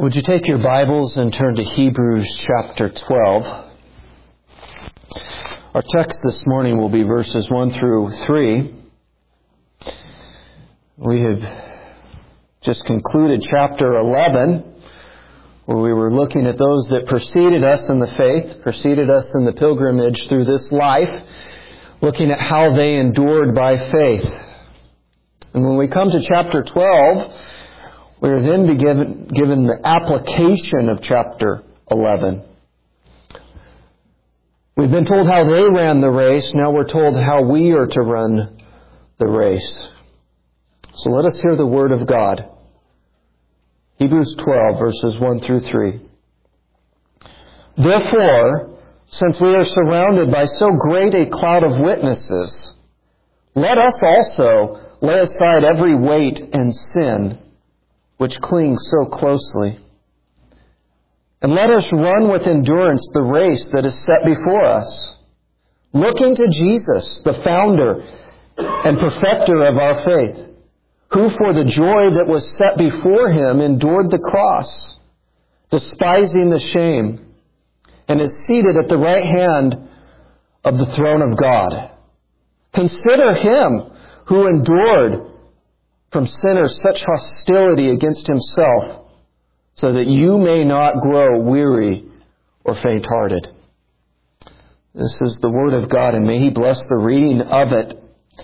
Would you take your Bibles and turn to Hebrews chapter 12? Our text this morning will be verses 1 through 3. We have just concluded chapter 11, where we were looking at those that preceded us in the faith, preceded us in the pilgrimage through this life, looking at how they endured by faith. And when we come to chapter 12, we are then given the application of chapter 11. We've been told how they ran the race. Now we're told how we are to run the race. So let us hear the Word of God. Hebrews 12, verses 1 through 3. Therefore, since we are surrounded by so great a cloud of witnesses, let us also lay aside every weight and sin which clings so closely. And let us run with endurance the race that is set before us, looking to Jesus, the founder and perfecter of our faith, who for the joy that was set before him endured the cross, despising the shame, and is seated at the right hand of the throne of God. Consider him who endured from sinners such hostility against himself, so that you may not grow weary or faint-hearted. This is the Word of God, and may He bless the reading of it.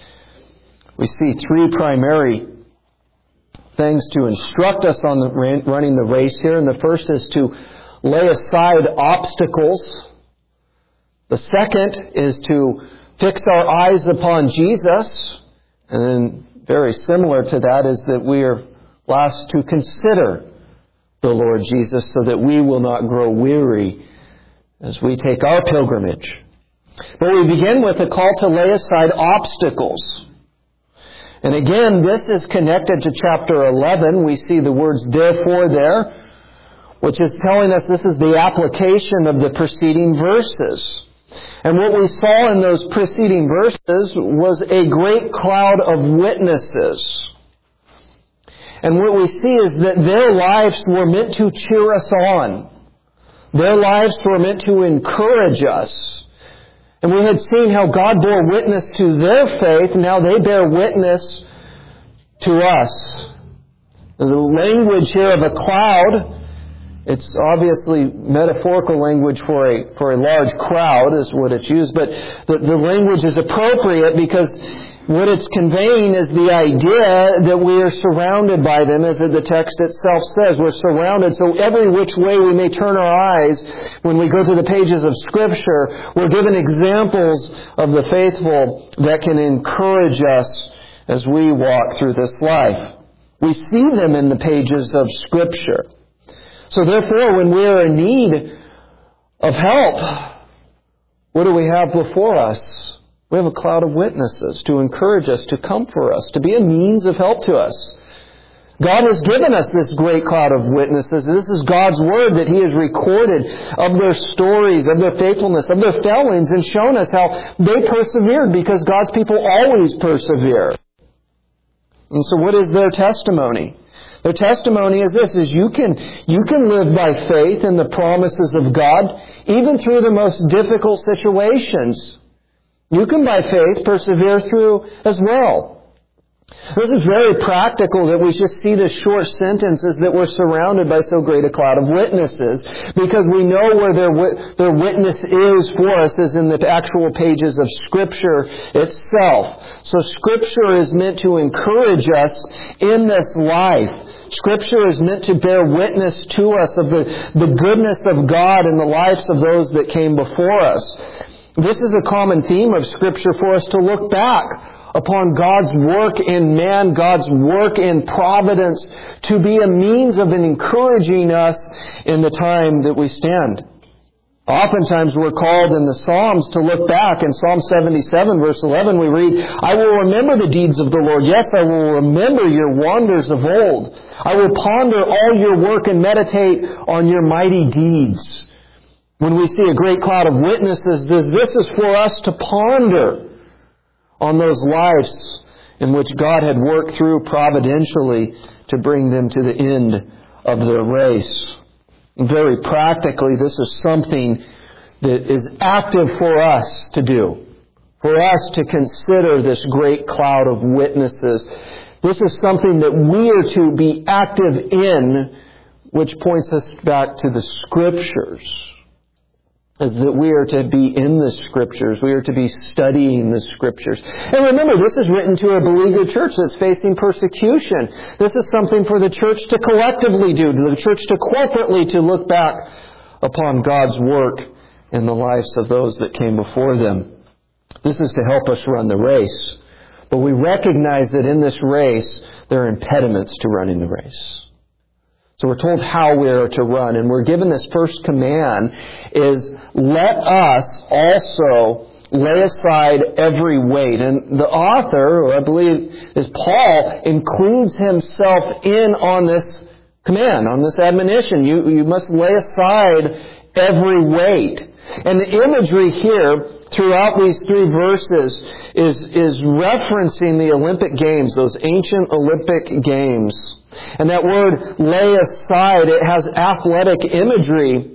We see three primary things to instruct us on running the race here. And the first is to lay aside obstacles. The second is to fix our eyes upon Jesus. And then very similar to that is that we are last to consider the Lord Jesus so that we will not grow weary as we take our pilgrimage. But we begin with a call to lay aside obstacles. And again, this is connected to chapter 11. We see the words therefore there, which is telling us this is the application of the preceding verses. And what we saw in those preceding verses was a great cloud of witnesses. And what we see is that their lives were meant to cheer us on. Their lives were meant to encourage us. And we had seen how God bore witness to their faith. Now they bear witness to us. The language here of a cloud, it's obviously metaphorical language for a large crowd is what it's used. But the language is appropriate because what it's conveying is the idea that we are surrounded by them, as the text itself says. We're surrounded, so every which way we may turn our eyes when we go to the pages of Scripture, we're given examples of the faithful that can encourage us as we walk through this life. We see them in the pages of Scripture. So therefore, when we are in need of help, what do we have before us? We have a cloud of witnesses to encourage us, to comfort us, to be a means of help to us. God has given us this great cloud of witnesses. This is God's Word that He has recorded of their stories, of their faithfulness, of their failings, and shown us how they persevered because God's people always persevere. And so what is their testimony? Their testimony is this, is you can live by faith in the promises of God, even through the most difficult situations. You can, by faith, persevere through as well. This is very practical that we just see the short sentences that we're surrounded by so great a cloud of witnesses, because we know where their witness is for us is in the actual pages of Scripture itself. So Scripture is meant to encourage us in this life. Scripture is meant to bear witness to us of the goodness of God in the lives of those that came before us. This is a common theme of Scripture for us to look back upon God's work in man, God's work in providence, to be a means of encouraging us in the time that we stand. Oftentimes we're called in the Psalms to look back. In Psalm 77, verse 11, we read, I will remember the deeds of the Lord. Yes, I will remember your wonders of old. I will ponder all your work and meditate on your mighty deeds. When we see a great cloud of witnesses, this is for us to ponder on those lives in which God had worked through providentially to bring them to the end of their race. And very practically, this is something that is active for us to do, for us to consider this great cloud of witnesses. This is something that we are to be active in, which points us back to the Scriptures. Is that we are to be in the Scriptures. We are to be studying the Scriptures. And remember, this is written to a beleaguered church that's facing persecution. This is something for the church to collectively do, to the church to corporately to look back upon God's work in the lives of those that came before them. This is to help us run the race. But we recognize that in this race, there are impediments to running the race. So we're told how we are to run. And we're given this first command is, let us also lay aside every weight. And the author, or I believe is Paul, includes himself in on this command, on this admonition. You must lay aside every weight. And the imagery here throughout these 3 verses is referencing the Olympic Games, those ancient Olympic Games. And that word lay aside, it has athletic imagery.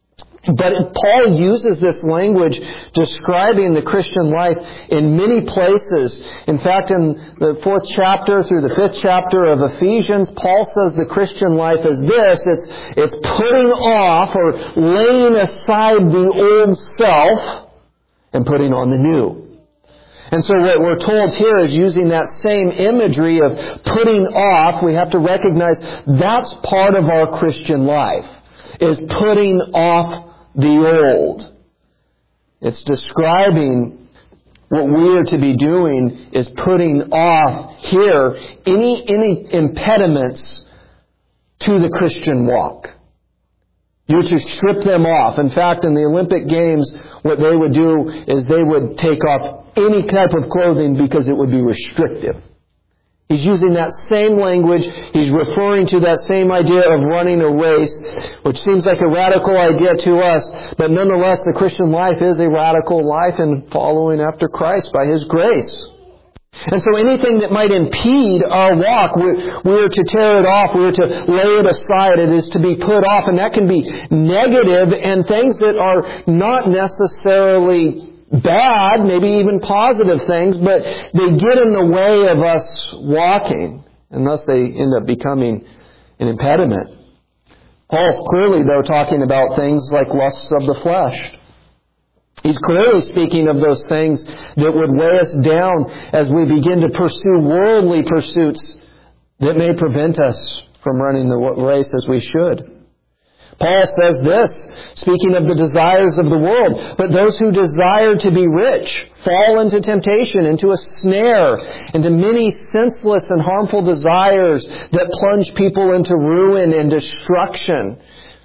But Paul uses this language describing the Christian life in many places. In fact, in the 4th chapter through the 5th chapter of Ephesians, Paul says the Christian life is this. It's putting off or laying aside the old self and putting on the new. And so what we're told here is using that same imagery of putting off, we have to recognize that's part of our Christian life, is putting off the old. It's describing what we are to be doing is putting off here any impediments to the Christian walk. You're to strip them off. In fact, in the Olympic Games, what they would do is they would take off any type of clothing because it would be restrictive. He's using that same language. He's referring to that same idea of running a race, which seems like a radical idea to us. But nonetheless, the Christian life is a radical life in following after Christ by His grace. And so anything that might impede our walk, we are to tear it off. We are to lay it aside. It is to be put off. And that can be negative and things that are not necessarily bad, maybe even positive things, but they get in the way of us walking, and thus they end up becoming an impediment. Paul's clearly, though, talking about things like lusts of the flesh. He's clearly speaking of those things that would weigh us down as we begin to pursue worldly pursuits that may prevent us from running the race as we should. Paul says this, speaking of the desires of the world, but those who desire to be rich fall into temptation, into a snare, into many senseless and harmful desires that plunge people into ruin and destruction.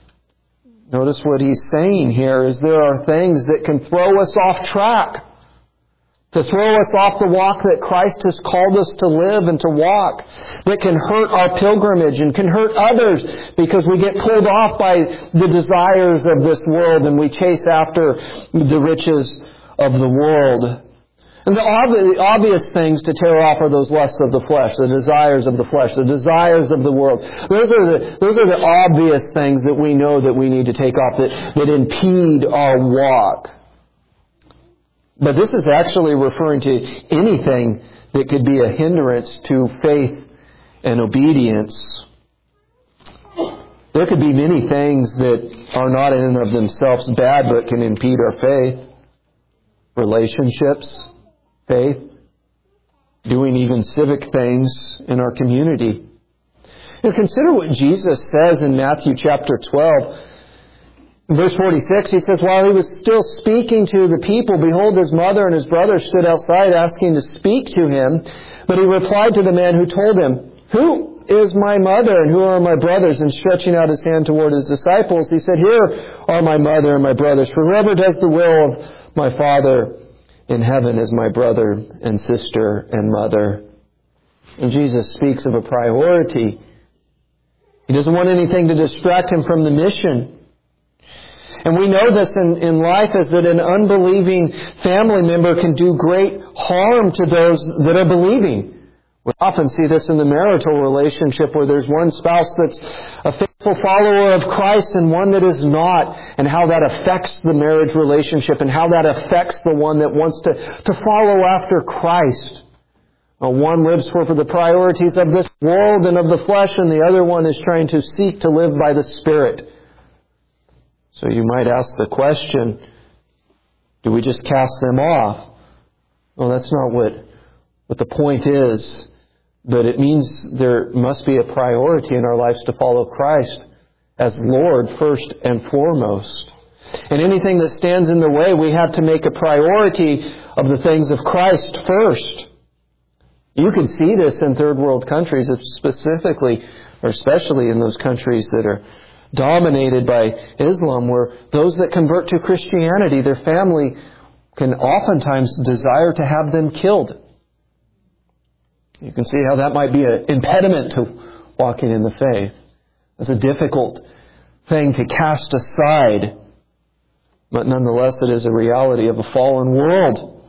Notice what he's saying here is there are things that can throw us off track, to throw us off the walk that Christ has called us to live and to walk, that can hurt our pilgrimage and can hurt others because we get pulled off by the desires of this world and we chase after the riches of the world. And the obvious things to tear off are those lusts of the flesh, the desires of the flesh, the desires of the world. Those are the obvious things that we know that we need to take off that impede our walk. But this is actually referring to anything that could be a hindrance to faith and obedience. There could be many things that are not in and of themselves bad, but can impede our faith. Relationships, faith, doing even civic things in our community. And consider what Jesus says in Matthew chapter 12. In verse 46, He says, while He was still speaking to the people, behold, His mother and His brother stood outside asking to speak to Him. But He replied to the man who told Him, who is my mother and who are my brothers? And stretching out His hand toward His disciples, He said, here are my mother and my brothers. For whoever does the will of my Father in heaven is my brother and sister and mother. And Jesus speaks of a priority. He doesn't want anything to distract Him from the mission. And we know this in life is that an unbelieving family member can do great harm to those that are believing. We often see this in the marital relationship where there's one spouse that's a faithful follower of Christ and one that is not, and how that affects the marriage relationship and how that affects the one that wants to follow after Christ. One lives for the priorities of this world and of the flesh, and the other one is trying to seek to live by the Spirit. So you might ask the question, do we just cast them off? Well, that's not what the point is. But it means there must be a priority in our lives to follow Christ as Lord first and foremost. And anything that stands in the way, we have to make a priority of the things of Christ first. You can see this in third world countries, specifically or especially in those countries that are dominated by Islam, where those that convert to Christianity, their family can oftentimes desire to have them killed. You can see how that might be an impediment to walking in the faith. It's a difficult thing to cast aside. But nonetheless, it is a reality of a fallen world.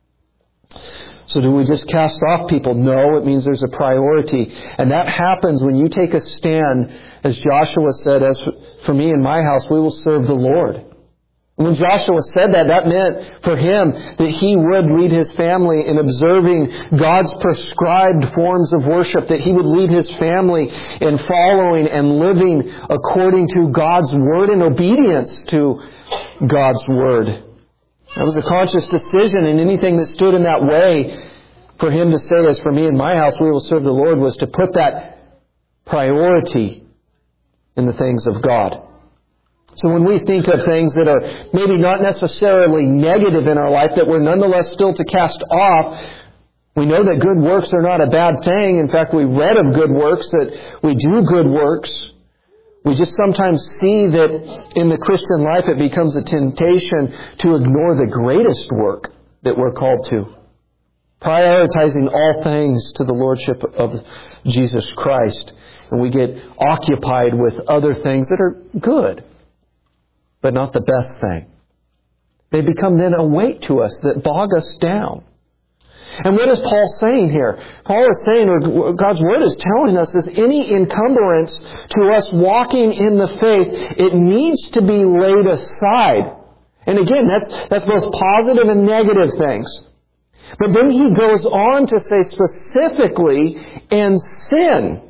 So do we just cast off people? No, it means there's a priority. And that happens when you take a stand, as Joshua said, as for me and my house, we will serve the Lord. When Joshua said that, that meant for him that he would lead his family in observing God's prescribed forms of worship, that he would lead his family in following and living according to God's Word in obedience to God's Word. That was a conscious decision, and anything that stood in that way for him to say, as for me and my house, we will serve the Lord, was to put that priority in the things of God. So when we think of things that are maybe not necessarily negative in our life, that we're nonetheless still to cast off, we know that good works are not a bad thing. In fact, we read of good works, that we do good works. We just sometimes see that in the Christian life it becomes a temptation to ignore the greatest work that we're called to. Prioritizing all things to the Lordship of Jesus Christ. And we get occupied with other things that are good, but not the best thing. They become then a weight to us that bog us down. And what is Paul saying here? Paul is saying, or God's Word is telling us, is any encumbrance to us walking in the faith, it needs to be laid aside. And again, that's both positive and negative things. But then he goes on to say specifically, and sin.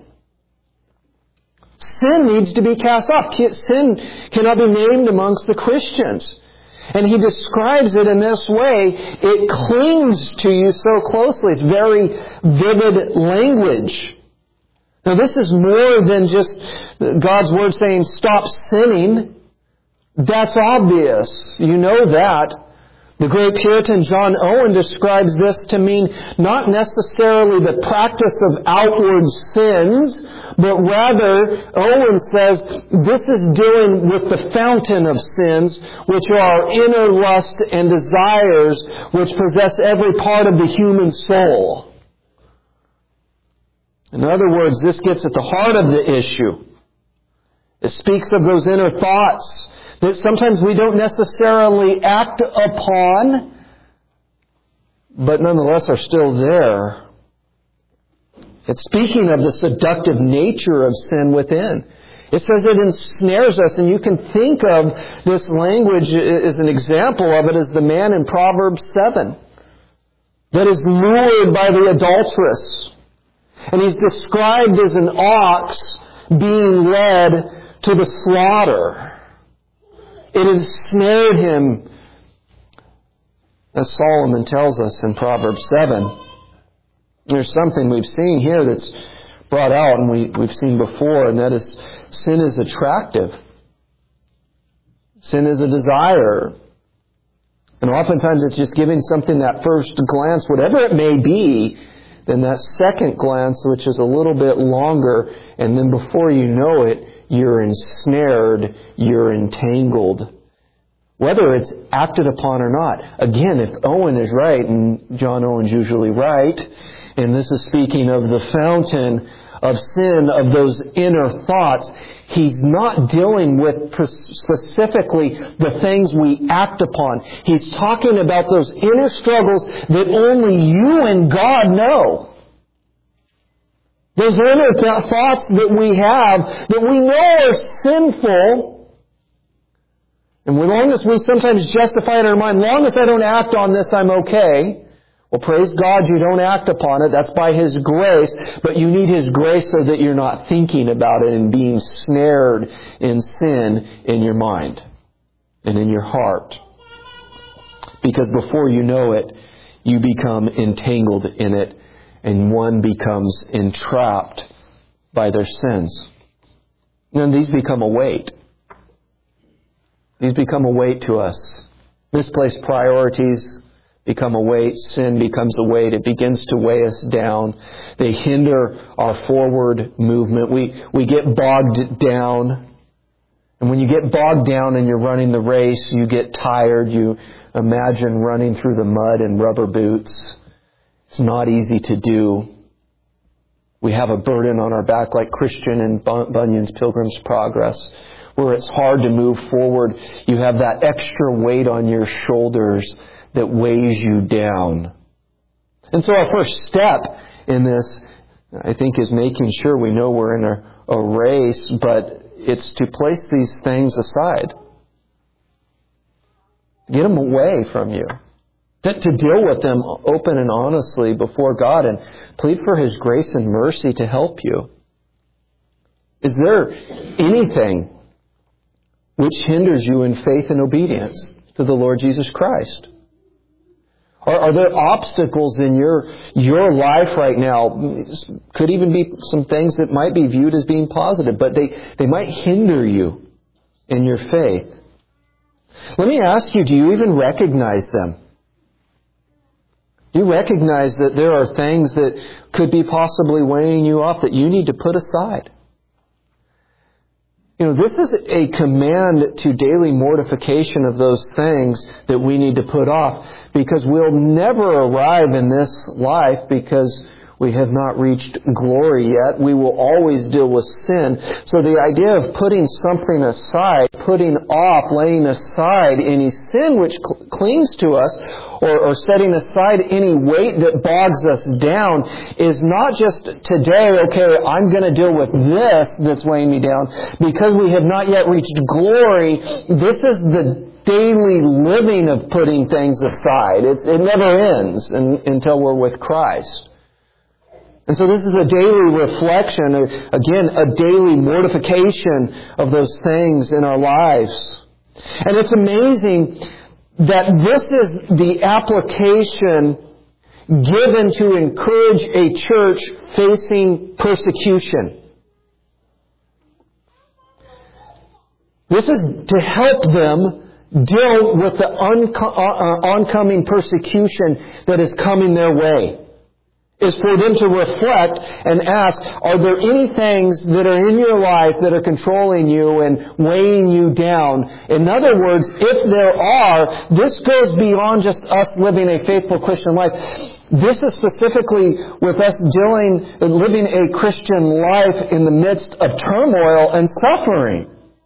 Sin needs to be cast off. Sin cannot be named amongst the Christians. And he describes it in this way. It clings to you so closely. It's very vivid language. Now this is more than just God's Word saying, stop sinning. That's obvious. You know that. The great Puritan John Owen describes this to mean not necessarily the practice of outward sins, but rather, Owen says, this is dealing with the fountain of sins, which are our inner lusts and desires, which possess every part of the human soul. In other words, this gets at the heart of the issue. It speaks of those inner thoughts that sometimes we don't necessarily act upon, but nonetheless are still there. It's speaking of the seductive nature of sin within. It says it ensnares us, and you can think of this language as an example of it as the man in Proverbs 7 that is lured by the adulteress. And he's described as an ox being led to the slaughter. It has snared him, as Solomon tells us in Proverbs 7. There's something we've seen here that's brought out and we've seen before, and that is sin is attractive. Sin is a desire. And oftentimes it's just giving something that first glance, whatever it may be, then that second glance, which is a little bit longer, and then before you know it, you're ensnared, you're entangled. Whether it's acted upon or not. Again, if Owen is right, and John Owen's usually right, and this is speaking of the fountain of sin, of those inner thoughts, he's not dealing with specifically the things we act upon. He's talking about those inner struggles that only you and God know. Those inner thoughts that we have that we know are sinful, and as long as we sometimes justify it in our mind, as long as I don't act on this, I'm okay. Well, praise God you don't act upon it. That's by His grace. But you need His grace so that you're not thinking about it and being snared in sin in your mind and in your heart. Because before you know it, you become entangled in it and one becomes entrapped by their sins. And these become a weight. These become a weight to us. Misplaced priorities become a weight. Sin becomes a weight. It begins to weigh us down. They hinder our forward movement. We get bogged down. And when you get bogged down and you're running the race, you get tired. You imagine running through the mud in rubber boots. It's not easy to do. We have a burden on our back like Christian in Bunyan's Pilgrim's Progress, where it's hard to move forward. You have that extra weight on your shoulders that weighs you down. And so our first step in this, I think, is making sure we know we're in a race, but it's to place these things aside. Get them away from you. To deal with them open and honestly before God and plead for His grace and mercy to help you. Is there anything which hinders you in faith and obedience to the Lord Jesus Christ? Are there obstacles in your life right now? Could even be some things that might be viewed as being positive, but they might hinder you in your faith. Let me ask you, do you even recognize them? Do you recognize that there are things that could be possibly weighing you off that you need to put aside? This is a command to daily mortification of those things that we need to put off, because we'll never arrive in this life because we have not reached glory yet. We will always deal with sin. So the idea of putting something aside, putting off, laying aside any sin which clings to us, or setting aside any weight that bogs us down, is not just today, okay, I'm going to deal with this that's weighing me down. Because we have not yet reached glory, this is the daily living of putting things aside. It never ends until we're with Christ. And so this is a daily reflection, again, a daily mortification of those things in our lives. And it's amazing that this is the application given to encourage a church facing persecution. This is to help them deal with the oncoming persecution that is coming their way. Is for them to reflect and ask, are there any things that are in your life that are controlling you and weighing you down? In other words, if there are, this goes beyond just us living a faithful Christian life. This is specifically with us living a Christian life in the midst of turmoil and suffering.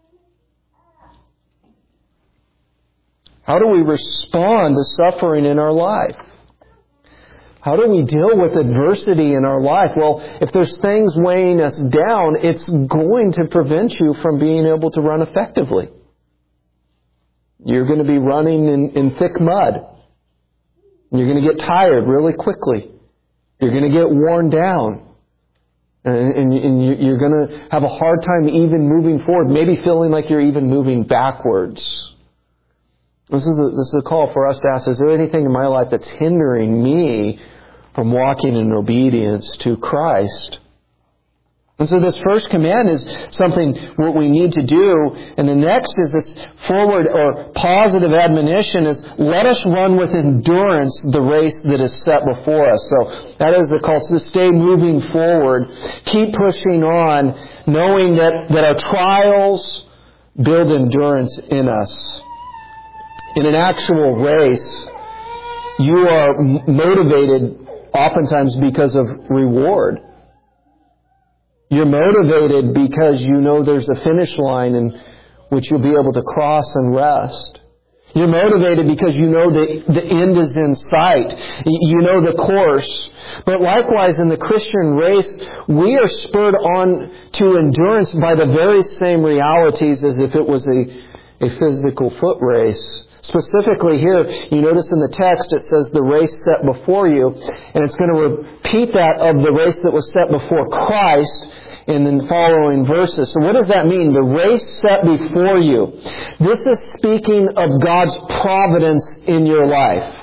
How do we respond to suffering in our life? How do we deal with adversity in our life? Well, if there's things weighing us down, it's going to prevent you from being able to run effectively. You're going to be running in thick mud. You're going to get tired really quickly. You're going to get worn down. And you're going to have a hard time even moving forward, maybe feeling like you're even moving backwards. This is a call for us to ask, is there anything in my life that's hindering me from walking in obedience to Christ? And so this first command is something what we need to do. And the next is this forward or positive admonition is, let us run with endurance the race that is set before us. So that is the call to stay moving forward. Keep pushing on, knowing that our trials build endurance in us. In an actual race, you are motivated oftentimes because of reward. You're motivated because you know there's a finish line in which you'll be able to cross and rest. You're motivated because you know the end is in sight. You know the course. But likewise, in the Christian race, we are spurred on to endurance by the very same realities as if it was a physical foot race. Specifically here, you notice in the text it says the race set before you, and it's going to repeat that of the race that was set before Christ in the following verses. So what does that mean? The race set before you. This is speaking of God's providence in your life.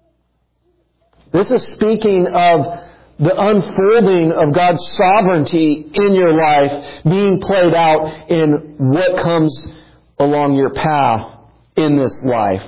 This is speaking of the unfolding of God's sovereignty in your life being played out in what comes along your path in this life.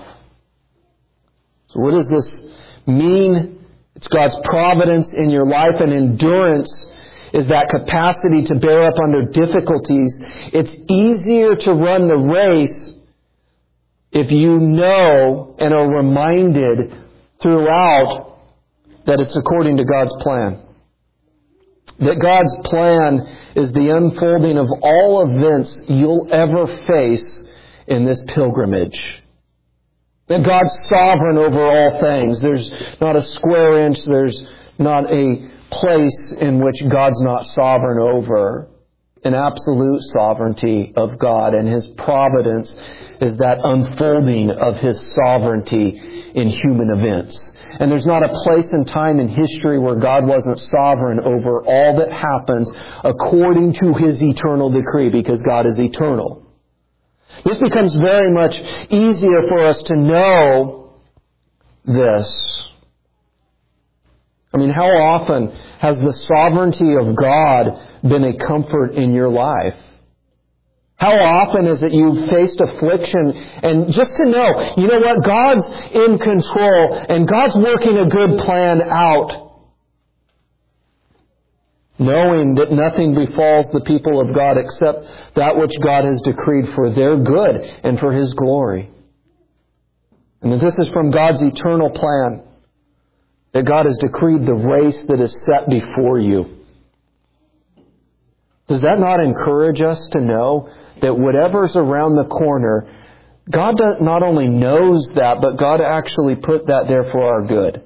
So what does this mean? It's God's providence in your life, and endurance is that capacity to bear up under difficulties. It's easier to run the race if you know and are reminded throughout that it's according to God's plan. That God's plan is the unfolding of all events you'll ever face in this pilgrimage. That God's sovereign over all things. There's not a square inch, there's not a place in which God's not sovereign over. An absolute sovereignty of God, and His providence is that unfolding of His sovereignty in human events. And there's not a place in time in history where God wasn't sovereign over all that happens according to His eternal decree, because God is eternal. This becomes very much easier for us to know this. I mean, how often has the sovereignty of God been a comfort in your life? How often is it you've faced affliction, and just to know, you know what, God's in control and God's working a good plan out. Knowing that nothing befalls the people of God except that which God has decreed for their good and for His glory. And that this is from God's eternal plan. That God has decreed the race that is set before you. Does that not encourage us to know that whatever's around the corner, God not only knows that, but God actually put that there for our good?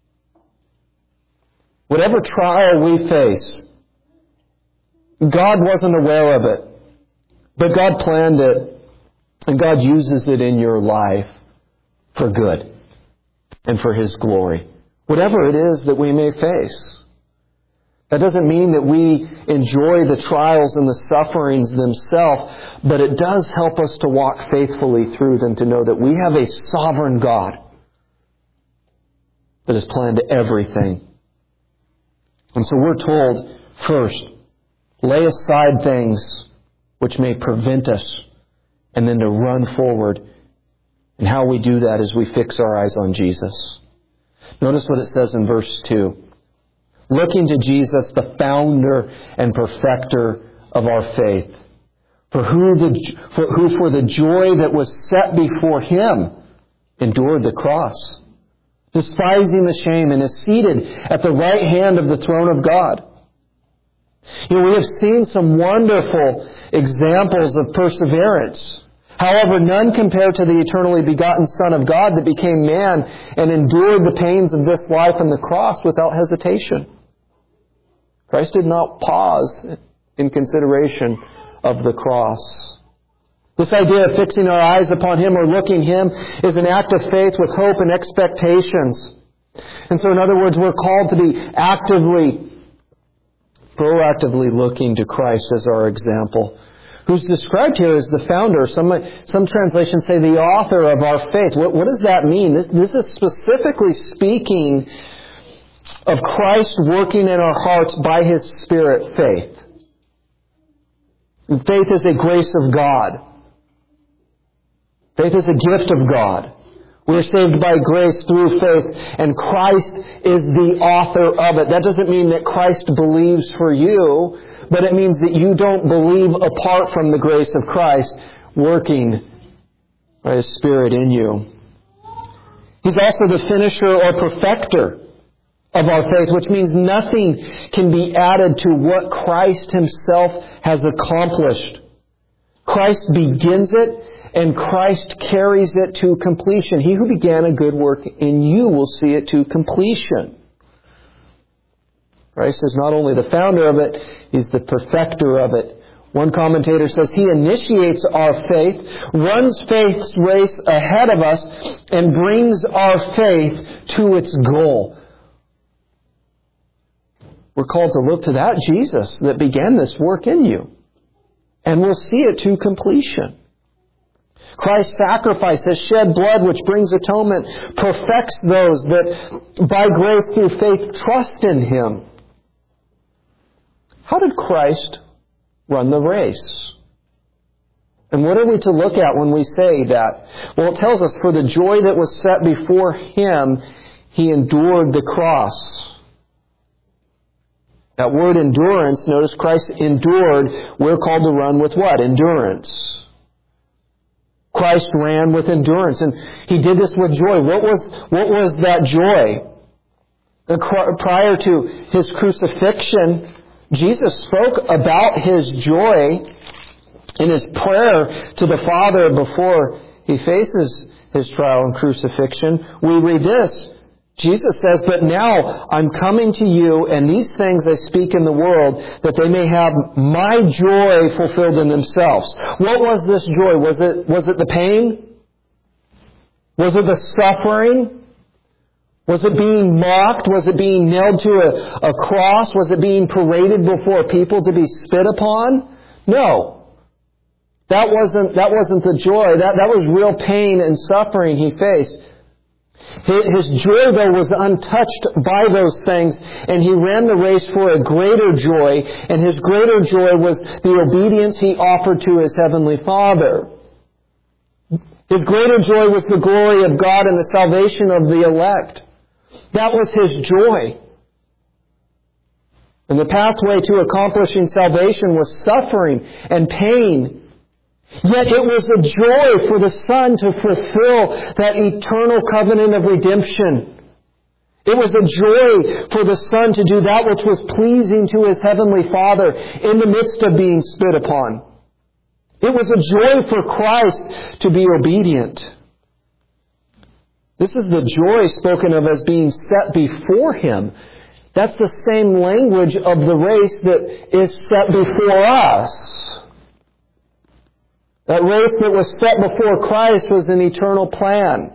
Whatever trial we face, God wasn't aware of it, but God planned it, and God uses it in your life for good and for His glory. Whatever it is that we may face. That doesn't mean that we enjoy the trials and the sufferings themselves, but it does help us to walk faithfully through them, to know that we have a sovereign God that has planned everything. And so we're told, first, lay aside things which may prevent us, and then to run forward. And how we do that is we fix our eyes on Jesus. Notice what it says in verse 2. Looking to Jesus, the founder and perfecter of our faith, who for the joy that was set before Him endured the cross, despising the shame, and is seated at the right hand of the throne of God. We have seen some wonderful examples of perseverance. However, none compared to the eternally begotten Son of God that became man and endured the pains of this life and the cross without hesitation. Christ did not pause in consideration of the cross. This idea of fixing our eyes upon Him or looking Him is an act of faith with hope and expectations. And so in other words, we're called to be proactively looking to Christ as our example, who's described here as the founder. Some translations say the author of our faith. What does that mean? This is specifically speaking of Christ working in our hearts by His Spirit, faith. And faith is a grace of God. Faith is a gift of God. We're saved by grace through faith, and Christ is the author of it. That doesn't mean that Christ believes for you, but it means that you don't believe apart from the grace of Christ working by His Spirit in you. He's also the finisher or perfecter of our faith, which means nothing can be added to what Christ Himself has accomplished. Christ begins it, and Christ carries it to completion. He who began a good work in you will see it to completion. Christ is not only the founder of it, He's the perfecter of it. One commentator says He initiates our faith, runs faith's race ahead of us, and brings our faith to its goal. We're called to look to that Jesus that began this work in you. And we'll see it to completion. Christ's sacrifice, His shed blood which brings atonement, perfects those that by grace through faith trust in Him. How did Christ run the race? And what are we to look at when we say that? Well, it tells us, for the joy that was set before Him, He endured the cross. That word endurance, notice Christ endured, we're called to run with what? Endurance. Christ ran with endurance, and He did this with joy. What was that joy? Prior to His crucifixion, Jesus spoke about His joy in His prayer to the Father before He faces His trial and crucifixion. We read this. Jesus says, "But now I'm coming to you, and these things I speak in the world, that they may have my joy fulfilled in themselves." What was this joy? Was it the pain? Was it the suffering? Was it being mocked? Was it being nailed to a cross? Was it being paraded before people to be spit upon? No. That wasn't the joy. That was real pain and suffering He faced. His joy, though, was untouched by those things, and He ran the race for a greater joy, and His greater joy was the obedience He offered to His Heavenly Father. His greater joy was the glory of God and the salvation of the elect. That was His joy. And the pathway to accomplishing salvation was suffering and pain. Yet it was a joy for the Son to fulfill that eternal covenant of redemption. It was a joy for the Son to do that which was pleasing to His Heavenly Father in the midst of being spit upon. It was a joy for Christ to be obedient. This is the joy spoken of as being set before Him. That's the same language of the race that is set before us. That race that was set before Christ was an eternal plan.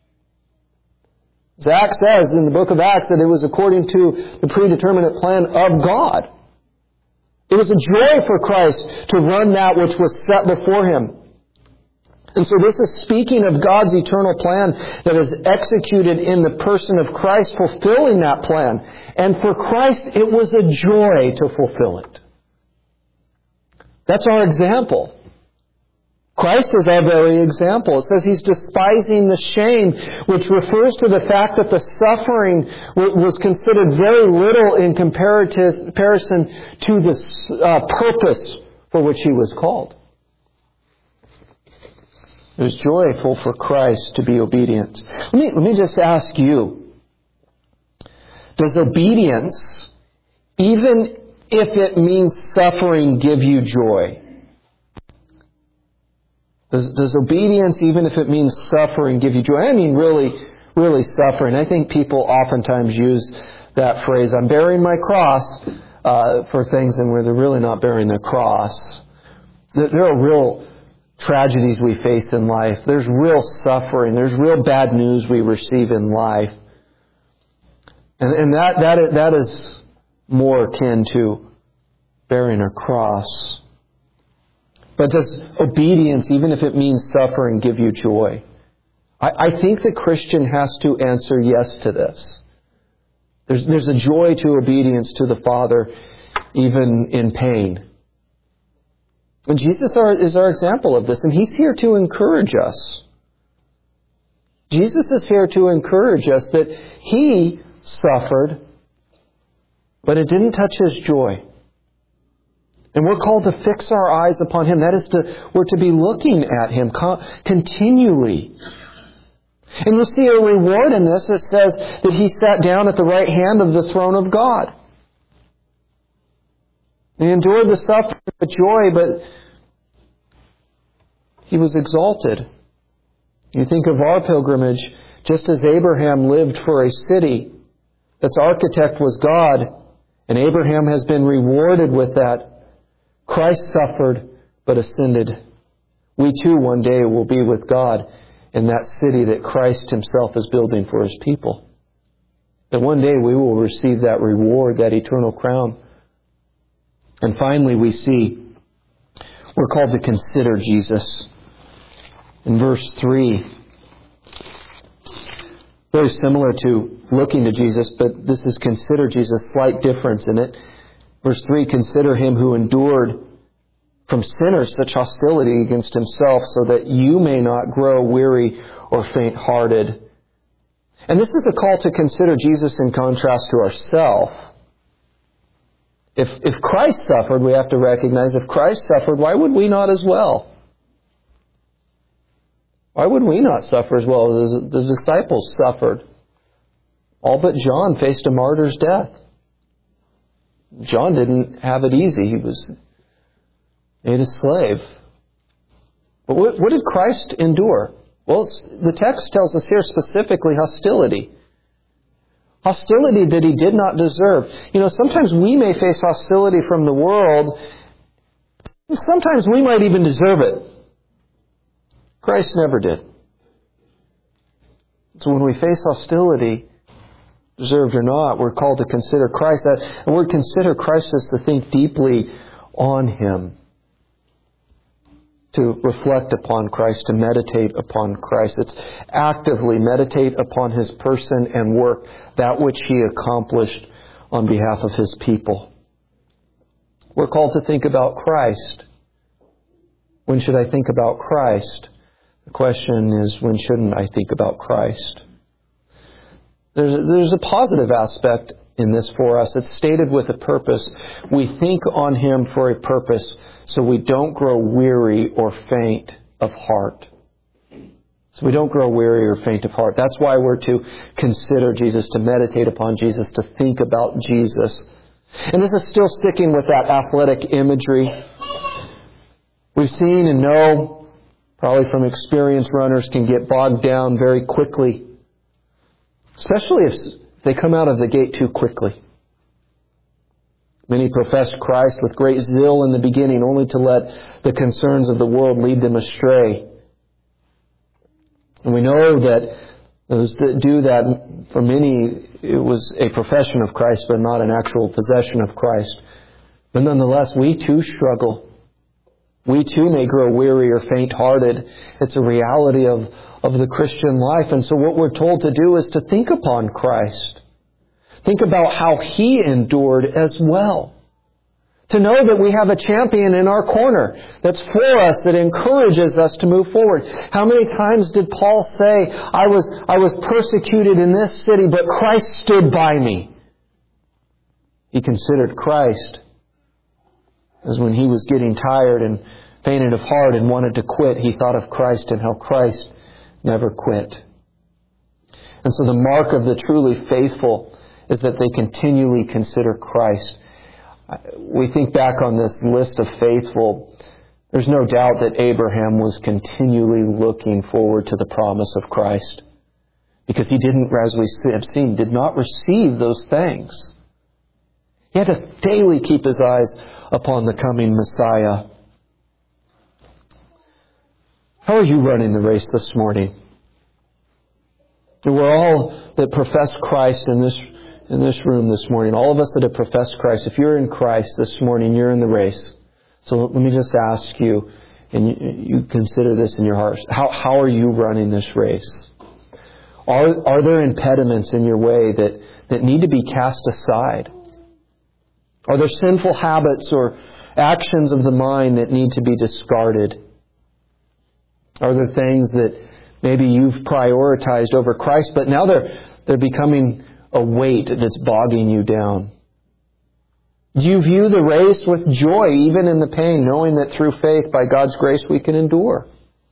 As Acts says in the book of Acts that it was according to the predeterminate plan of God. It was a joy for Christ to run that which was set before Him. And so this is speaking of God's eternal plan that is executed in the person of Christ, fulfilling that plan. And for Christ, it was a joy to fulfill it. That's our example. Christ is our very example. It says He's despising the shame, which refers to the fact that the suffering was considered very little in comparison to the purpose for which He was called. It was joyful for Christ to be obedient. Let me just ask you, does obedience, even if it means suffering, give you joy? Does obedience, even if it means suffering, give you joy? I mean really suffering. I think people oftentimes use that phrase, I'm bearing my cross, for things and where they're really not bearing the cross. There are real tragedies we face in life. There's real suffering. There's real bad news we receive in life. And that is more akin to bearing a cross. But does obedience, even if it means suffering, give you joy? I think the Christian has to answer yes to this. There's a joy to obedience to the Father, even in pain. And Jesus is our example of this, and He's here to encourage us. Jesus is here to encourage us that He suffered, but it didn't touch His joy. And we're called to fix our eyes upon Him. That is, we're to be looking at Him continually. And you'll see a reward in this. It says that He sat down at the right hand of the throne of God. He endured the suffering with joy, but He was exalted. You think of our pilgrimage, just as Abraham lived for a city, its architect was God, and Abraham has been rewarded with that. Christ suffered, but ascended. We too one day will be with God in that city that Christ Himself is building for His people. And one day we will receive that reward, that eternal crown. And finally we see we're called to consider Jesus. In verse 3, very similar to looking to Jesus, but this is consider Jesus, slight difference in it. Verse 3, consider Him who endured from sinners such hostility against Himself, so that you may not grow weary or faint-hearted. And this is a call to consider Jesus in contrast to ourselves. If Christ suffered, we have to recognize if Christ suffered, why would we not as well? Why would we not suffer as well? The disciples suffered. All but John faced a martyr's death. John didn't have it easy. He was made a slave. But what did Christ endure? Well, the text tells us here specifically hostility. Hostility that He did not deserve. Sometimes we may face hostility from the world. Sometimes we might even deserve it. Christ never did. So when we face hostility, deserved or not, we're called to consider Christ. The word consider Christ is to think deeply on Him, to reflect upon Christ, to meditate upon Christ. It's actively meditate upon His person and work, that which He accomplished on behalf of His people. We're called to think about Christ. When should I think about Christ? The question is, when shouldn't I think about Christ? There's a positive aspect in this for us. It's stated with a purpose. We think on Him for a purpose, so we don't grow weary or faint of heart. So we don't grow weary or faint of heart. That's why we're to consider Jesus, to meditate upon Jesus, to think about Jesus. And this is still sticking with that athletic imagery. We've seen and know, probably from experienced runners, can get bogged down very quickly. Especially if they come out of the gate too quickly. Many professed Christ with great zeal in the beginning, only to let the concerns of the world lead them astray. And we know that those that do that, for many, it was a profession of Christ, but not an actual possession of Christ. But nonetheless, we too struggle. We too may grow weary or faint-hearted. It's a reality of the Christian life. And so what we're told to do is to think upon Christ. Think about how He endured as well. To know that we have a champion in our corner that's for us, that encourages us to move forward. How many times did Paul say, I was persecuted in this city, but Christ stood by me? He considered Christ as when he was getting tired and fainted of heart and wanted to quit, he thought of Christ and how Christ never quit. And so the mark of the truly faithful is that they continually consider Christ. We think back on this list of faithful. There's no doubt that Abraham was continually looking forward to the promise of Christ, because he didn't, as we have seen, did not receive those things. He had to daily keep his eyes upon the coming Messiah. How are you running the race this morning? We're all that profess Christ in this room this morning. All of us that have professed Christ. If you're in Christ this morning, you're in the race. So let me just ask you, and you consider this in your heart. How are you running this race? Are there impediments in your way that need to be cast aside? Are there sinful habits or actions of the mind that need to be discarded? Are there things that maybe you've prioritized over Christ, but now they're becoming a weight that's bogging you down? Do you view the race with joy, even in the pain, knowing that through faith, by God's grace, we can endure?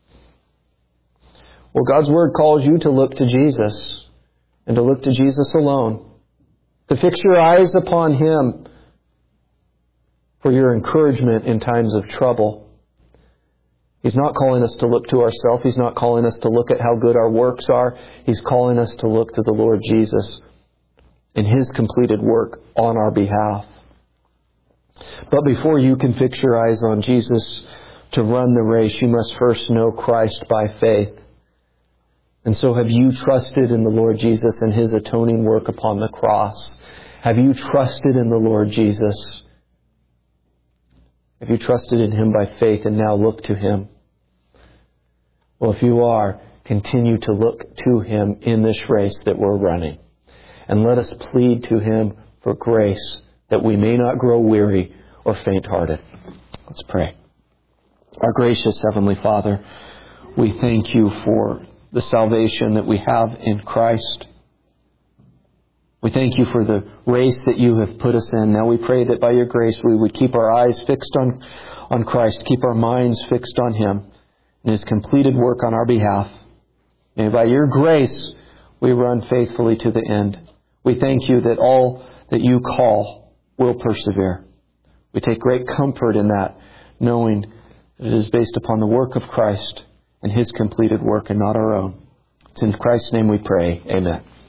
Well, God's Word calls you to look to Jesus, and to look to Jesus alone. To fix your eyes upon Him for your encouragement in times of trouble. He's not calling us to look to ourselves. He's not calling us to look at how good our works are. He's calling us to look to the Lord Jesus and His completed work on our behalf. But before you can fix your eyes on Jesus to run the race, you must first know Christ by faith. And so have you trusted in the Lord Jesus and His atoning work upon the cross? Have you trusted in the Lord Jesus? Have you trusted in Him by faith and now look to Him? Well, if you are, continue to look to Him in this race that we're running. And let us plead to Him for grace that we may not grow weary or faint-hearted. Let's pray. Our gracious Heavenly Father, we thank You for the salvation that we have in Christ. We thank You for the race that You have put us in. Now we pray that by Your grace we would keep our eyes fixed on Christ, keep our minds fixed on Him and His completed work on our behalf. And by Your grace we run faithfully to the end. We thank You that all that You call will persevere. We take great comfort in that, knowing that it is based upon the work of Christ and His completed work and not our own. It's in Christ's name we pray. Amen.